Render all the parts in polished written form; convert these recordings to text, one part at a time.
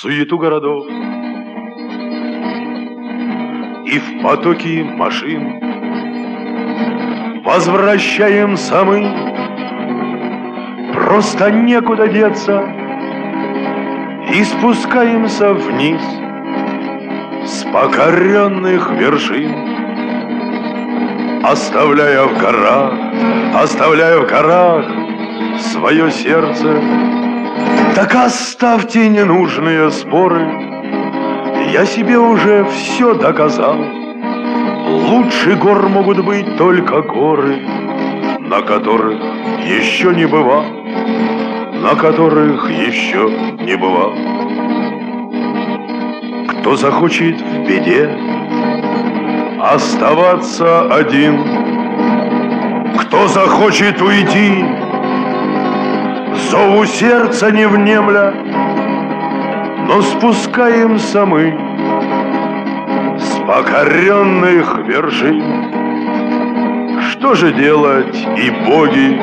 суету городов и в потоки машин возвращаемся мы. Просто некуда деться, и спускаемся вниз с покоренных вершин, оставляя в горах свое сердце. Так оставьте ненужные споры, я себе уже все доказал. Лучше гор могут быть только горы, на которых еще не бывал, на которых еще не бывал. Кто захочет в беде оставаться один, кто захочет уйти, зову сердца не внемля, но спускаемся мы с покоренных вершин. Что же делать, и боги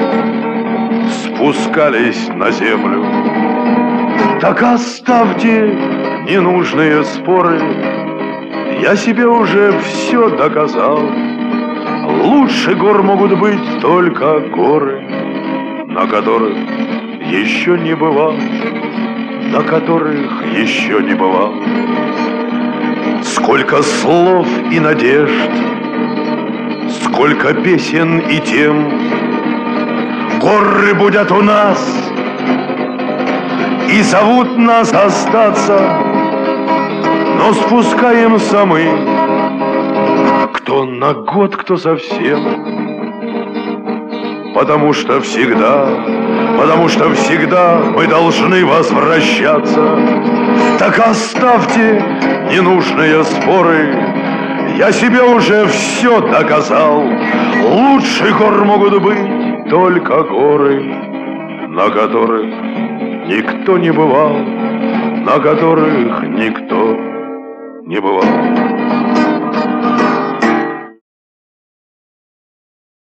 спускались на землю? Так оставьте ненужные споры, я себе уже все доказал. Лучше гор могут быть только горы, на которых еще не бывал, на которых еще не бывал. Сколько слов и надежд, сколько песен и тем, горы будут у нас и зовут нас остаться, но спускаемся мы, кто на год, кто совсем, потому что всегда мы должны возвращаться. Так оставьте ненужные споры, я себе уже все доказал. Лучше гор могут быть только горы, на которых никто не бывал, на которых никто не бывал.